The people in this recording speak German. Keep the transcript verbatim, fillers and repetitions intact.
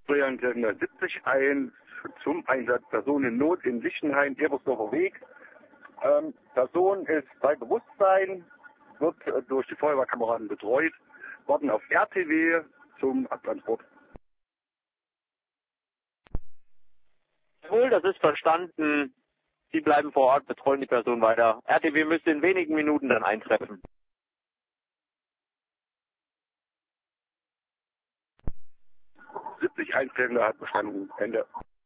Feuerwehrkirchen siebzig ein zum Einsatz Person in Not in Lichtenhain, Ebersdorfer Weg. Ähm, Person ist bei Bewusstsein, wird äh, durch die Feuerwehrkameraden betreut, warten auf R T W zum Abtransport. Jawohl, das ist verstanden. Sie bleiben vor Ort, betreuen die Person weiter. R T W müsste in wenigen Minuten dann eintreffen. siebzig eins hat bestanden. Ende.